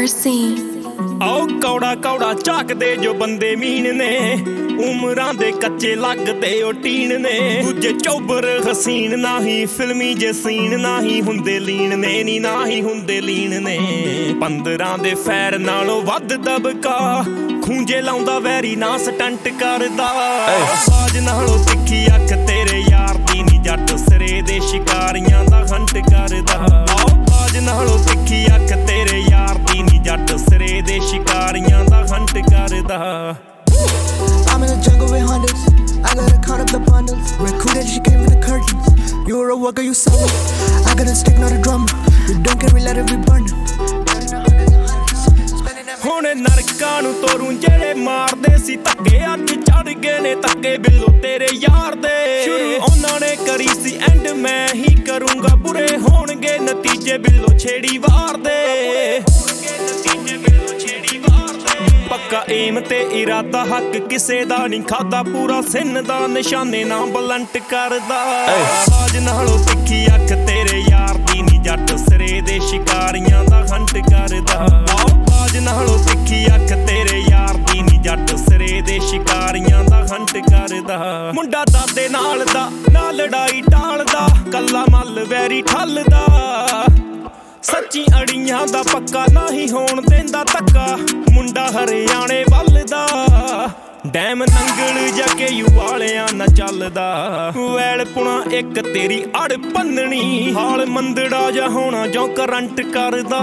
ਆਓ ਕੌੜਾ ਕੌੜਾ ਝਾਕਦੇ ਜੋ ਬੰਦੇ ਮੀਨ ਨੇ, ਉਮਰਾਂ ਦੇ ਕੱਚੇ ਲੱਗਦੇ ਉਹ ਟੀਨ ਨੇ। ਦੂਜੇ ਚੌਬਰ ਹਸੀਨ ਨਾਹੀਂ, ਫਿਲਮੀ ਜੇ ਸੀਨ ਨਾਹੀਂ ਹੁੰਦੇ ਲੀਨ ਨੇ, ਨੀ ਨਾਹੀਂ ਹੁੰਦੇ ਲੀਨ ਨੇ। 15 ਦੇ ਫੈਰ ਨਾਲੋਂ ਵੱਧ ਦਬਕਾ, ਖੂੰਜੇ ਲਾਉਂਦਾ ਵੈਰੀ ਨਾ ਸਟੰਟ ਕਰਦਾ। ਬਾਜ ਨਾਲੋਂ ਤਿੱਖੀ ਅੱਖ ਤੇਰੇ ਯਾਰ ਦੀ ਨੀ, ਜੱਟ ਸਿਰੇ ਦੇ ਸ਼ਿਕਾਰੀਆਂ ਦਾ ਹੰਟ ਕਰਦਾ। ਬਾਜ ਨਾਲੋਂ ਤਿੱਖੀ ਅੱਖ ਤੇਰੇ ਯਾਰ ਦੀ ਨੀ, ਜੱਟ ਸਿਰੇ ਦੇ ਸ਼ਿਕਾਰੀਆਂ ਦਾ ਹੰਟ ਕਰਦਾ। I'm in the jungle with hundreds, I gotta count up the bundles. Recruited, she came with the curtains. You were a worker, you saw it. I got a stick, not a drummer. You don't carry, let it be burning. ਹੁਣ ਨਰਕਾਂ ਨੂੰ ਤੋਰੂ ਜਿਹੜੇ ਮਾਰਦੇ ਸੀ ਧੱਕੇ, ਅੱਜ ਚੜ ਗਏ ਨੇ ਧੱਕੇ ਬਿੱਲੋ ਤੇਰੇ ਯਾਰ ਦੇ। ਸ਼ੁਰੂ ਉਹਨਾਂ ਨੇ ਕਰੀ ਸੀ ਐਂਡ ਮੈਂ ਹੀ ਕਰੂੰਗਾ, ਬੁਰੇ ਹੋਣਗੇ ਨਤੀਜੇ ਬਿੱਲੋ ਛੇੜੀ ਵਾਰ ਦੇ। ਪੱਕਾ ਏਮ ਤੇ ਇਰਾਦਾ, ਹੱਕ ਕਿਸੇ ਦਾ ਨਹੀਂ ਖਾਦਾ, ਪੂਰਾ ਸਿੰਨ ਦਾ ਨਿਸ਼ਾਨੇ ਨਾ ਬਲੰਟ ਕਰਦਾ। ਬਾਜ ਨਾਲੋਂ ਤਿੱਖੀ ਅੱਖ ਤੇਰੇ ਯਾਰ ਦੀ ਨੀ, ਜੱਟ ਸਿਰੇ ਦੇ ਸ਼ਿਕਾਰੀਆਂ ਦਾ ਹੰਟ ਕਰਦਾ। ਬਾਜ ਨਾਲੋਂ ਤਿੱਖੀ ਅੱਖ ਤੇਰੇ ਯਾਰ ਦੀ ਨੀ, ਜੱਟ ਸਿਰੇ ਦੇ ਸ਼ਿਕਾਰੀਆਂ ਦਾ ਹੰਟ ਕਰਦਾ। ਮੁੰਡਾ ਦਾਦੇ ਨਾਲ ਦਾ ਨਾ ਲੜਾਈ ਟਾਲਦਾ, ਕੱਲਾ ਮੱਲ ਵੈਰੀ ਠੱਲਦਾ। ਸੱਚੀ ਅੜੀਆਂ ਦਾ ਪੱਕਾ ਨਹੀਂ ਹੋਣ ਦਿੰਦਾ ਧੱਕਾ, ਮੁੰਡਾ ਹਰਿਆਣੇ ਵੱਲ ਦਾ। ਡੈਮ ਨੰਗਲ ਜਾ ਕੇ ਯੂ ਵਾਲਿਆਂ ਨਾ ਚੱਲਦਾ। ਵੈਲ ਪੁਣਾ ਇੱਕ ਤੇਰੀ ਅੜ ਪੰਨਣੀ, ਹਾਲ ਮੰਦੜਾ ਜਾ ਹੋਣਾ ਜੋ ਕਰੰਟ ਕਰਦਾ।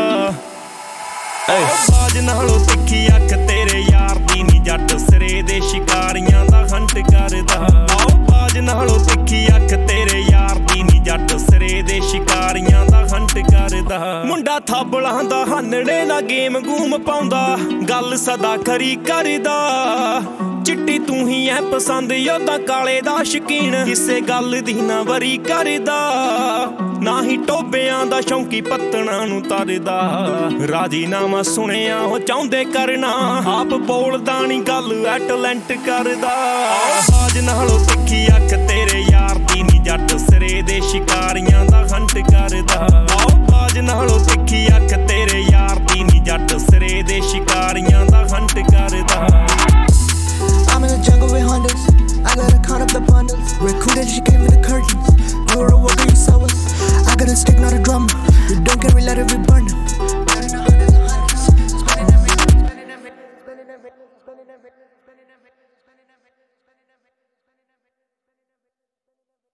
ਬਾਜ ਨਾਲੋਂ ਤਿੱਖੀ ਅੱਖ ਤੇਰੇ ਯਾਰ ਦੀ ਨੀ, ਜੱਟ ਸਿਰੇ ਦੇ ਸ਼ਿਕਾਰੀਆਂ ਦਾ ਹੰਟ ਕਰਦਾ। ਬਾਜ ਨਾਲੋਂ ਤਿੱਖੀ ਅੱਖ ਤੇਰੇ ਯਾਰ ਦੀ ਨੀ, ਜੱਟ ਸਿਰੇ ਦੇ ਸ਼ਿਕਾਰੀਆਂ ਦਾ ਹੰਟ ਕਰਦਾ। ਮੁੰਡਾ ਥਾਬਲਾਂ ਦਾ ਹਾਨੜੇ ਨਾ ਗੇਮ ਗੂਮ ਪਾਉਂਦਾ, ਗੱਲ ਸਦਾ ਖਰੀ ਕਰਦਾ। ਚਿੱਟੀ ਤੂੰ ਹੀ ਐ ਪਸੰਦ, ਯੋਧਾ ਕਾਲੇ ਦਾ ਸ਼ਕੀਨ, ਕਿਸੇ ਗੱਲ ਦੀ ਨਾ ਵਰੀ ਕਰਦਾ। ਨਾ ਹੀ ਟੋਬਿਆਂ ਦਾ ਸ਼ੌਂਕੀ ਪੱਤਣਾ ਨੂੰ ਤਰਦਾ, ਰਾਜੀਨਾਮਾ ਸੁਣਿਆ ਉਹ ਚਾਹੁੰਦੇ ਕਰਨਾ, ਆਪ ਬੋਲਦਾ ਨੀ ਗੱਲ ਐ ਟੈਲੈਂਟ ਕਰਦਾ। ਬਾਜ ਨਾਲੋਂ ਤਿੱਖੀ ਅੱਖ ਤੇਰੇ ਯਾਰ ਦੀ ਨੀ, ਜੱਟ ਸਿਰੇ ਦੇ ਸ਼ਿਕਾਰੀਆਂ ਦਾ ਹੰਟ ਕਰਦਾ। ਬਾਜ ਨਾਲੋਂ ਤਿੱਖੀ ਅੱਖ ਤੇਰੇ ਯਾਰ ਦੀ ਨੀ, ਜੱਟ ਸਿਰੇ ਦੇ ਸ਼ਿਕਾਰੀਆਂ ਦਾ ਹੰਟ ਕਰਦਾ। I'm in the jungle with hundreds, I gotta count up the bundles. Recruited, she came with the curtains. You were a worker, you saw us. I got a stick, not a drummer. You don't carry, let it be burning.